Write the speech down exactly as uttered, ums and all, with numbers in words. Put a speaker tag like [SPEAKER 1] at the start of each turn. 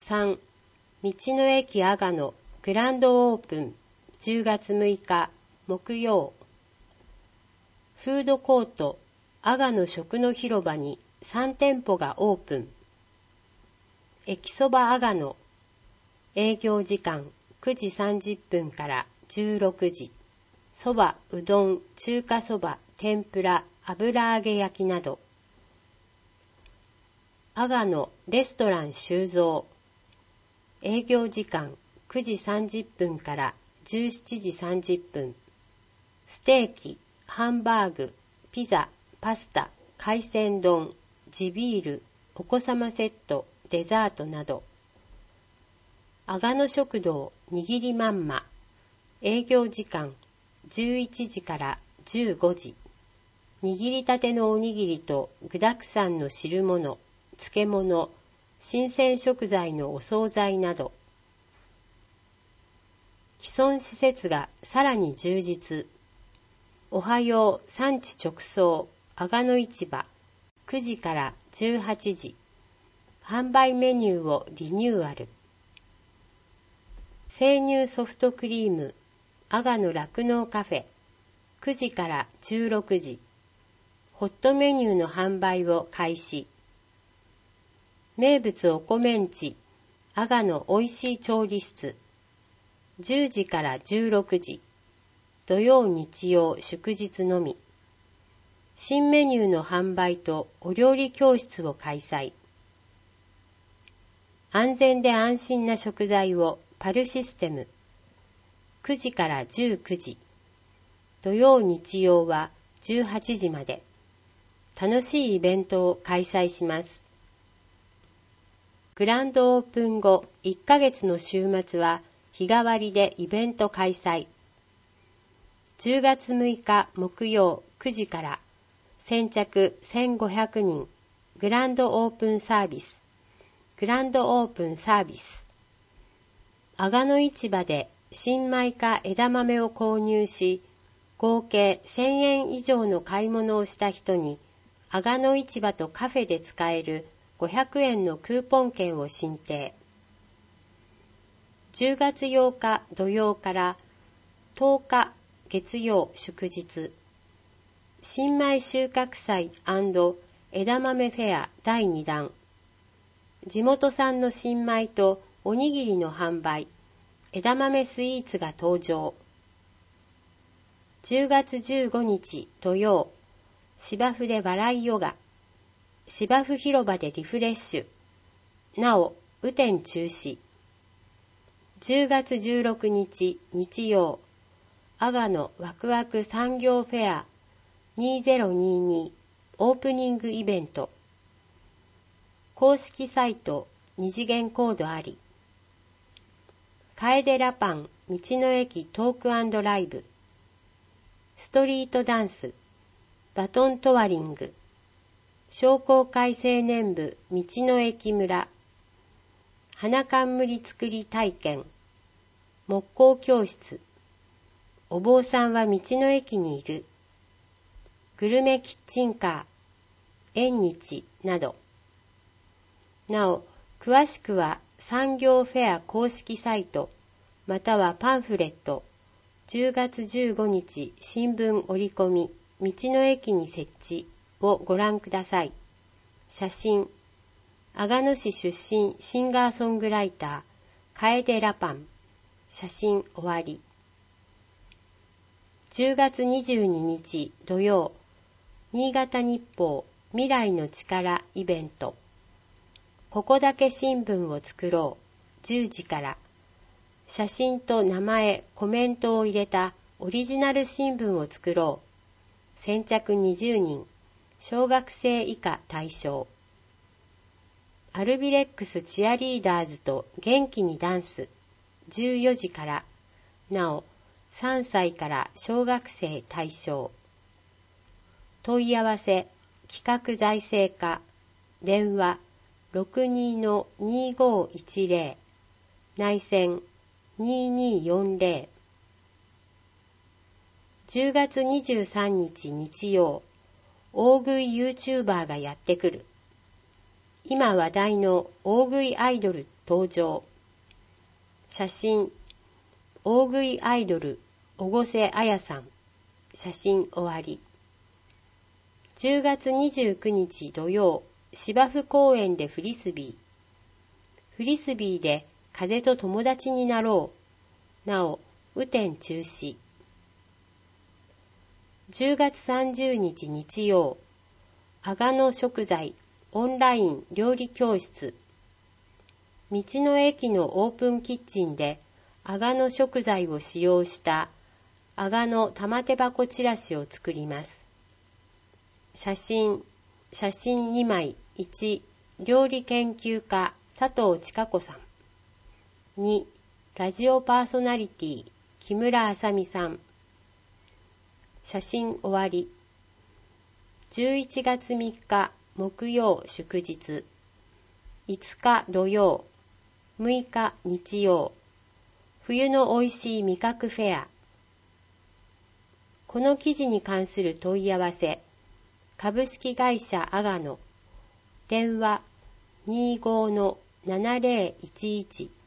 [SPEAKER 1] さん. 道の駅阿賀野グランドオープンじゅうがつむいか木曜。フードコート阿賀野食の広場にさんてんぽがオープン。駅そば阿賀野営業時間くじさんじゅっぷんからじゅうろくじ。そば、うどん、中華そば、天ぷら、油揚げ焼きなど。阿賀野レストラン修造営業時間くじさんじゅっぷんからじゅうしちじさんじゅっぷん。ステーキ、ハンバーグ、ピザ、パスタ、海鮮丼、地ビール、お子様セット、デザートなど。阿賀野食堂にぎりまんま営業時間じゅういちじからじゅうごじ。握りたてのおにぎりと具だくさんの汁物、漬物、新鮮食材のお惣菜など。既存施設がさらに充実。おはよう産地直送阿賀野市場くじからじゅうはちじ。販売メニューをリニューアル。生乳ソフトクリーム阿賀野酪農カフェくじからじゅうろくじ。ホットメニューの販売を開始。名物お米んち阿賀野おいしい調理室じゅうじからじゅうろくじ。土曜日曜祝日のみ。新メニューの販売とお料理教室を開催。安全で安心な食材をパルシステムくじからじゅうくじ。土曜日曜はじゅうはちじまで。楽しいイベントを開催します。グランドオープン後いっかげつの週末は日替わりでイベント開催。じゅうがつむいか木曜くじから先着せんごひゃくにんグランドオープンサービス。グランドオープンサービス。阿賀野市場で新米か枝豆を購入し、合計せんえん以上の買い物をした人に阿賀野市場とカフェで使えるごひゃくえんのクーポン券を申請。じゅうがつようか土曜からとおか月曜祝日。新米収穫祭&枝豆フェアだいにだん。地元産の新米とおにぎりの販売、枝豆スイーツが登場。じゅうがつじゅうごにち土曜、芝生で笑いヨガ。芝生広場でリフレッシュ。なお、雨天中止。じゅうがつじゅうろくにち日曜、阿賀野ワクワク産業フェアにせんにじゅうにオープニングイベント。公式サイト二次元コードあり。カエデラパン道の駅トーク&ライブ。ストリートダンス、バトントワリング。商工会青年部道の駅村。花冠作り体験。木工教室。お坊さんは道の駅にいる。グルメキッチンカー。縁日など。なお、詳しくは産業フェア公式サイト、またはパンフレット、じゅうがつじゅうごにち新聞折り込み、道の駅に設置をご覧ください。写真、阿賀野市出身シンガーソングライター、楓ラパン。写真終わり。じゅうがつにじゅうににち土曜、新潟日報未来の力イベント。ここだけ新聞を作ろうじゅうじから。写真と名前、コメントを入れたオリジナル新聞を作ろう。先着にじゅうにん、小学生以下対象。アルビレックスチアリーダーズと元気にダンスじゅうよじから。なお、さんさいから小学生対象。問い合わせ、企画財政課、電話 ろくにー にーごーいちぜろ、内線にーにーよんぜろ。じゅうがつにじゅうさんにち日曜、大食い YouTuber がやってくる。今話題の大食いアイドル登場。写真、大食いアイドル、小越彩さん。写真終わり。じゅうがつにじゅうくにち土曜、芝生公園でフリスビー。フリスビーで風と友達になろう。なお、雨天中止。じゅうがつさんじゅうにち日曜、阿賀野食材オンライン料理教室。道の駅のオープンキッチンで阿賀野食材を使用した阿賀野玉手箱チラシを作ります。写真、写真にまい。いち、料理研究家佐藤千佳子さん。に、ラジオパーソナリティ木村あさみさん。写真終わり。じゅういちがつみっか木曜祝日。いつか土曜。むいか日曜。冬のおいしい味覚フェア。この記事に関する問い合わせ。株式会社阿賀野。電話 にじゅうごのななぜろいちいち